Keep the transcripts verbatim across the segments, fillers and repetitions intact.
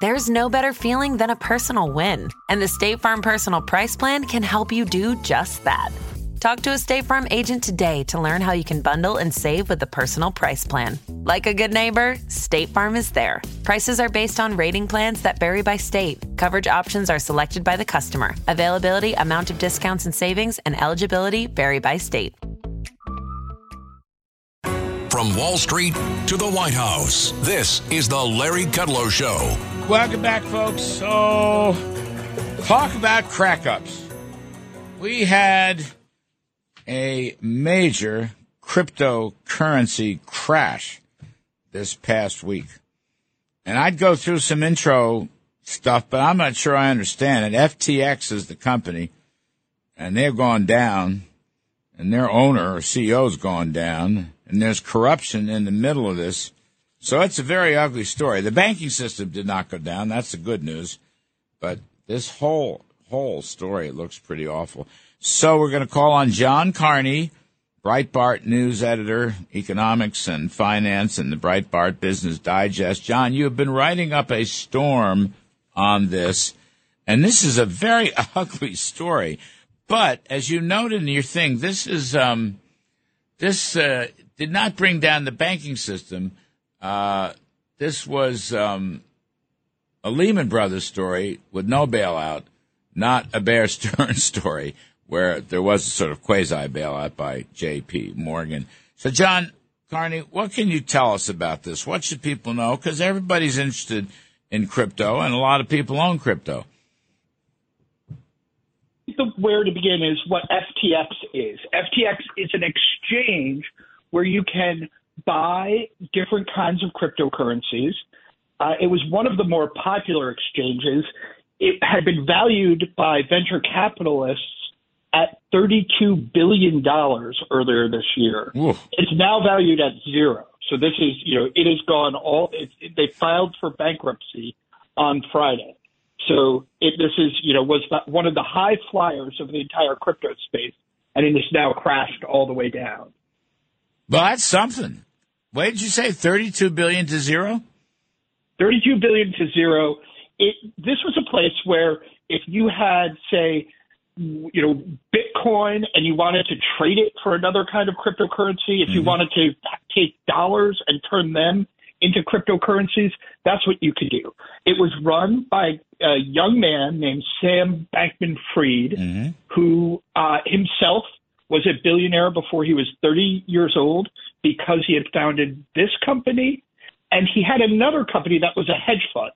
There's no better feeling than a personal win. And the State Farm Personal Price Plan can help you do just that. Talk to a State Farm agent today to learn how you can bundle and save with the Personal Price Plan. Like a good neighbor, State Farm is there. Prices are based on rating plans that vary by state. Coverage options are selected by the customer. Availability, amount of discounts and savings, and eligibility vary by state. From Wall Street to the White House, this is the Larry Kudlow Show. Welcome back, folks. So, talk about crack-ups. We had a major cryptocurrency crash this past week. And I'd go through some intro stuff, but I'm not sure I understand it. F T X is the company, and they've gone down, and their owner or C E O's gone down, and there's corruption in the middle of this. So it's a very ugly story. The banking system did not go down. That's the good news. But this whole whole story looks pretty awful. So we're going to call on John Carney, Breitbart news editor, economics and finance, and the Breitbart Business Digest. John, you have been writing up a storm on this, and this is a very ugly story. But as you noted in your thing, this is um, this uh, did not bring down the banking system. Uh, this was um, a Lehman Brothers story with no bailout, not a Bear Stearns story, where there was a sort of quasi-bailout by J P Morgan. So, John Carney, what can you tell us about this? What should people know? Because everybody's interested in crypto, and a lot of people own crypto. Where to begin is what F T X is. F T X is an exchange where you can buy different kinds of cryptocurrencies. Uh, it was one of the more popular exchanges. It had been valued by venture capitalists at thirty-two billion dollars earlier this year. Oof. It's now valued at zero. So this is, you know, it has gone all, it, it, they filed for bankruptcy on Friday. So it, this is, you know, was one of the high flyers of the entire crypto space, and it has now crashed all the way down. Well, that's something. What did you say, thirty-two billion dollars to zero? thirty-two billion dollars to zero. It, this was a place where if you had, say, you know, Bitcoin and you wanted to trade it for another kind of cryptocurrency, if you mm-hmm. wanted to take dollars and turn them into cryptocurrencies, that's what you could do. It was run by a young man named Sam Bankman-Fried, mm-hmm. who uh, himself was a billionaire before he was thirty years old because he had founded this company. And he had another company that was a hedge fund,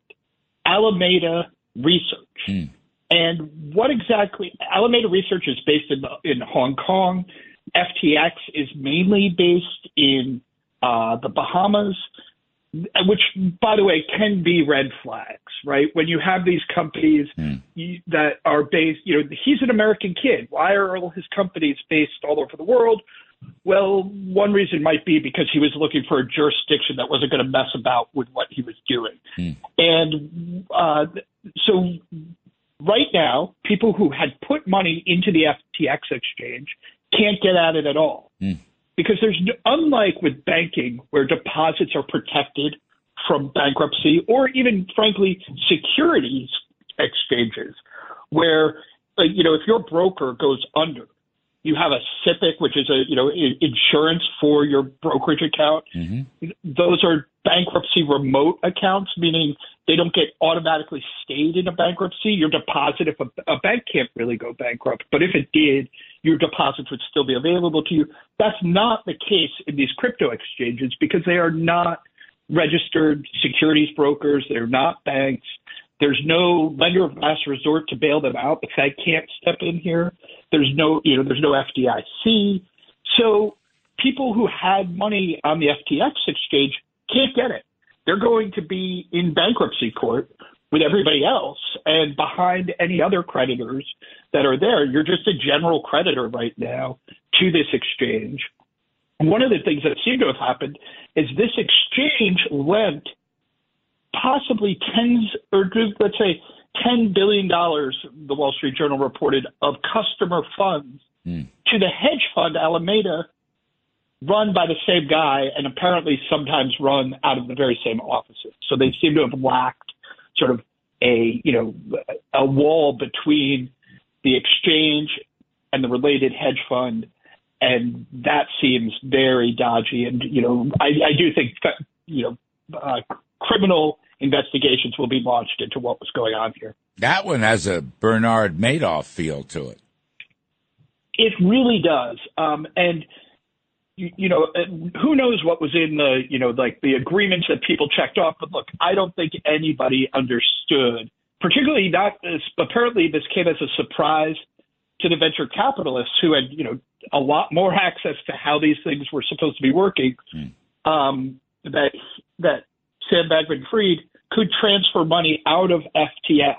Alameda Research. Mm. And what exactly – Alameda Research is based in, in Hong Kong. F T X is mainly based in uh, the Bahamas, which, by the way, can be red flags, right? When you have these companies mm. you, that are based – you know, he's an American kid. Why are all his companies based all over the world? Well, one reason might be because he was looking for a jurisdiction that wasn't going to mess about with what he was doing. Mm. And uh, so right now, people who had put money into the F T X exchange can't get at it at all. Mm. Because there's, unlike with banking, where deposits are protected from bankruptcy, or even, frankly, securities exchanges, where, you know, if your broker goes under, you have a S I P C, which is a, you know, insurance for your brokerage account. Mm-hmm. Those are bankruptcy remote accounts, meaning they don't get automatically stayed in a bankruptcy. Your deposit, if a, a bank can't really go bankrupt, but if it did, your deposits would still be available to you. That's not the case in these crypto exchanges because they are not registered securities brokers. They're not banks. There's no lender of last resort to bail them out. The Fed can't step in here. There's no, you know, there's no F D I C. So people who had money on the F T X exchange can't get it. They're going to be in bankruptcy court with everybody else and behind any other creditors that are there. You're just a general creditor right now to this exchange. And one of the things that seemed to have happened is this exchange lent possibly tens or let's say ten billion dollars, the Wall Street Journal reported, of customer funds mm. to the hedge fund Alameda, run by the same guy and apparently sometimes run out of the very same offices. So they seem to have lacked sort of a, you know, a wall between the exchange and the related hedge fund. And that seems very dodgy. And, you know, I, I do think, you know, uh, criminal investigations will be launched into what was going on here. That one has a Bernard Madoff feel to it. It really does. Um, and, you, you know, who knows what was in the, you know, like the agreements that people checked off. But look, I don't think anybody understood, particularly not as apparently this came as a surprise to the venture capitalists who had, you know, a lot more access to how these things were supposed to be working, mm. um, that that Sam Bankman-Fried could transfer money out of F T X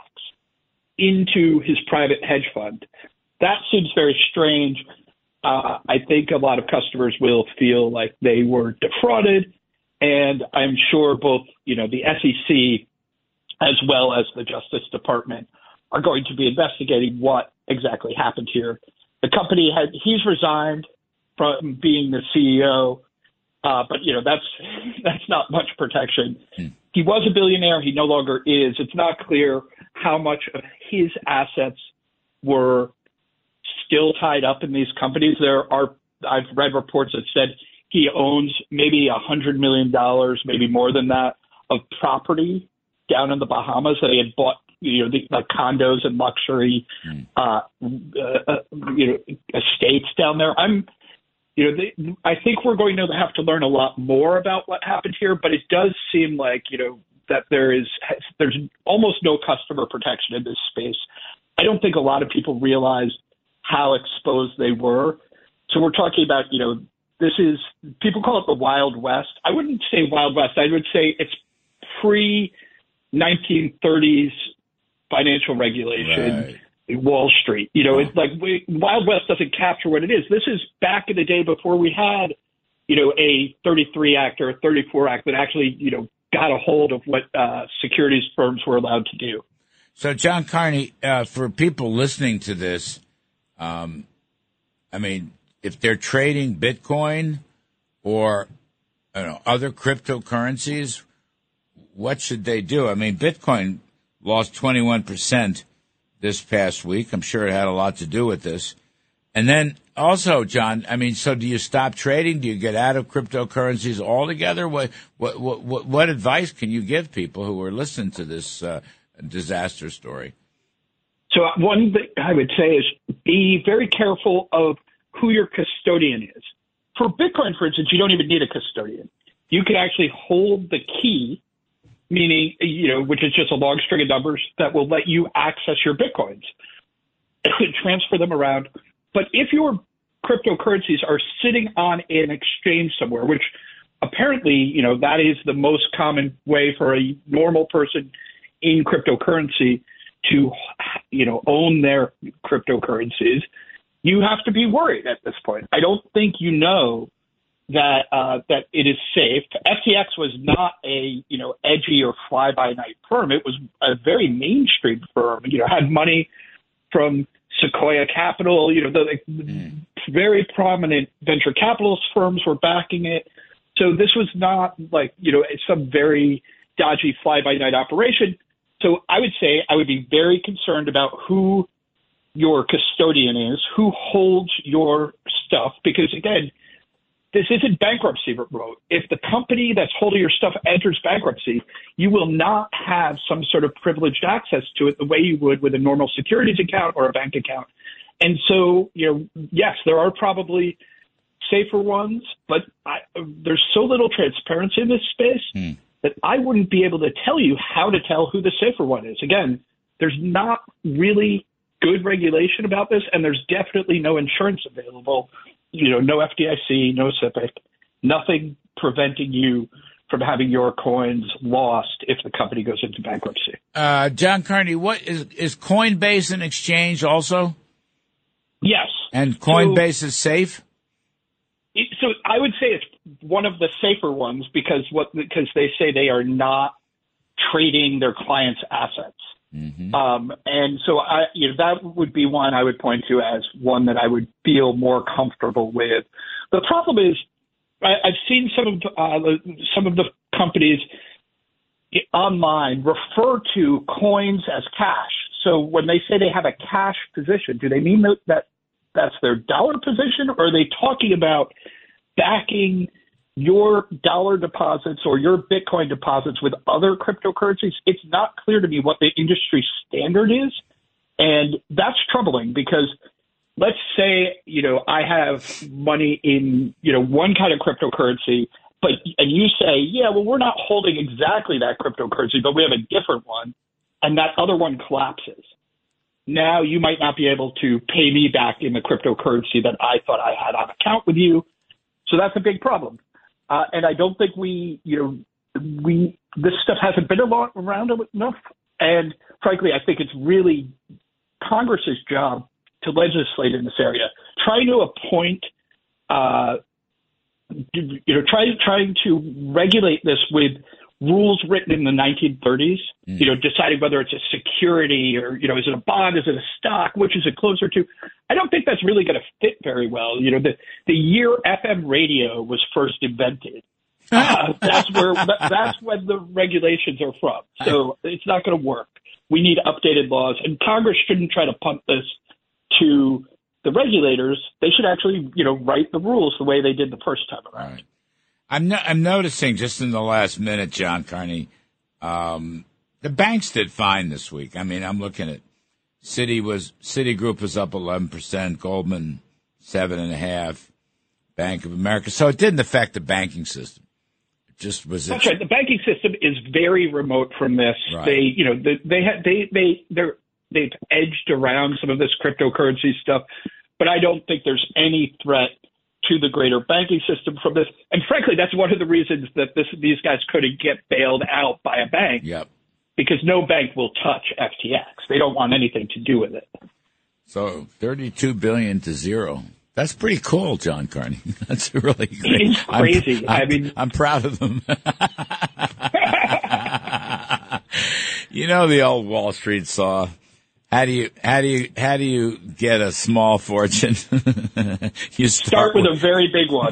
into his private hedge fund. That seems very strange. Uh, I think a lot of customers will feel like they were defrauded, and I'm sure both, you know, the S E C as well as the Justice Department are going to be investigating what exactly happened here. The company had, he's resigned from being the C E O, uh, but, you know, that's that's not much protection. Hmm. He was a billionaire. He no longer is. It's not clear how much of his assets were still tied up in these companies. There are, I've read reports that said he owns maybe a hundred million dollars, maybe more than that, of property down in the Bahamas that he had bought, you know, the, like condos and luxury, mm. uh, uh, you know, estates down there. I'm, you know, they, I think we're going to have to learn a lot more about what happened here, but it does seem like, you know, that there is, there's almost no customer protection in this space. I don't think a lot of people realize how exposed they were. So we're talking about, you know, this is, people call it the Wild West. I wouldn't say Wild West. I would say it's pre nineteen thirties financial regulation, right. Wall Street. You know, oh. it's like we, Wild West doesn't capture what it is. This is back in the day before we had, you know, a thirty-three Act or a thirty-four Act that actually, you know, got a hold of what uh, securities firms were allowed to do. So, John Carney, uh, for people listening to this, um, I mean, if they're trading Bitcoin or you know, other cryptocurrencies, what should they do? I mean, Bitcoin lost twenty-one percent this past week. I'm sure it had a lot to do with this. And then also, John, I mean, so do you stop trading? Do you get out of cryptocurrencies altogether? What what what, what advice can you give people who are listening to this uh, disaster story? So one thing I would say is be very careful of who your custodian is. For Bitcoin, for instance, you don't even need a custodian. You can actually hold the key, meaning, you know, which is just a long string of numbers that will let you access your Bitcoins and transfer them around. But if your cryptocurrencies are sitting on an exchange somewhere, which apparently, you know, that is the most common way for a normal person in cryptocurrency to, you know, own their cryptocurrencies, you have to be worried at this point. I don't think you know that uh, that it is safe. F T X was not a, you know, edgy or fly-by-night firm. It was a very mainstream firm, you know, had money from Sequoia Capital, you know, the like, mm. very prominent venture capitalist firms were backing it. So this was not like, you know, some very dodgy fly-by-night operation. So I would say I would be very concerned about who your custodian is, who holds your stuff, because, again, this isn't bankruptcy mode. If the company that's holding your stuff enters bankruptcy, you will not have some sort of privileged access to it the way you would with a normal securities account or a bank account. And so, you know, yes, there are probably safer ones, but I, there's so little transparency in this space mm. that I wouldn't be able to tell you how to tell who the safer one is. Again, there's not really good regulation about this, and there's definitely no insurance available. You know, no F D I C, no S I P C, nothing preventing you from having your coins lost if the company goes into bankruptcy. Uh, John Carney, what is is Coinbase an exchange also? Yes. And Coinbase so, is safe? It, so I would say it's one of the safer ones because what because they say they are not trading their clients' assets. Mm-hmm. Um, and so I, you know, that would be one I would point to as one that I would feel more comfortable with. The problem is I, I've seen some of uh, the, some of the companies online refer to coins as cash. So when they say they have a cash position, do they mean that, that that's their dollar position, or are they talking about backing your dollar deposits or your Bitcoin deposits with other cryptocurrencies? It's not clear to me what the industry standard is. And that's troubling because let's say, you know, I have money in, you know, one kind of cryptocurrency, but, and you say, yeah, well, we're not holding exactly that cryptocurrency, but we have a different one, and that other one collapses. Now you might not be able to pay me back in the cryptocurrency that I thought I had on account with you. So that's a big problem. Uh, and I don't think we, you know, we, this stuff hasn't been around enough. And frankly, I think it's really Congress's job to legislate in this area, trying to appoint, uh, you know, trying trying to regulate this with rules written in the nineteen thirties. Mm. You know, deciding whether it's a security or, you know, is it a bond, is it a stock, which is it closer to? I don't think that's really going to fit very well. You know, the the year F M radio was first invented, uh, that's where that's when the regulations are from. So it's not going to work. We need updated laws, and Congress shouldn't try to punt this to the regulators. They should actually, you know, write the rules the way they did the first time around. Right. I'm no, I'm noticing just in the last minute, John Carney, um, the banks did fine this week. I mean, I'm looking at Citi was Citigroup was up eleven percent, Goldman seven and a half, Bank of America. So it didn't affect the banking system. It just was. That's right. The banking system is very remote from this. Right. They, you know, they they had they they they're they've edged around some of this cryptocurrency stuff, but I don't think there's any threat to the greater banking system from this. And frankly, that's one of the reasons that this, these guys couldn't get bailed out by a bank. Yep. Because no bank will touch F T X. They don't want anything to do with it. So thirty-two billion to zero. That's pretty cool, John Carney. That's really great. It's crazy. I'm, I'm, I mean, I'm proud of them. You know the old Wall Street saw. How do you how do you how do you get a small fortune? You start, start with, with a very big one.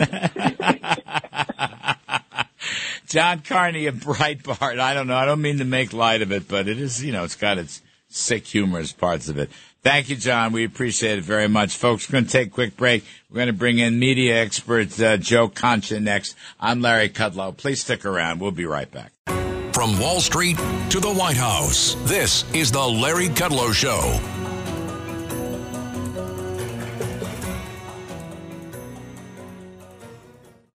John Carney of Breitbart. I don't know. I don't mean to make light of it, but it is, you know, it's got its sick, humorous parts of it. Thank you, John. We appreciate it very much. Folks, we're going to take a quick break. We're going to bring in media expert uh, Joe Concha next. I'm Larry Kudlow. Please stick around. We'll be right back. From Wall Street to the White House, this is the Larry Kudlow Show.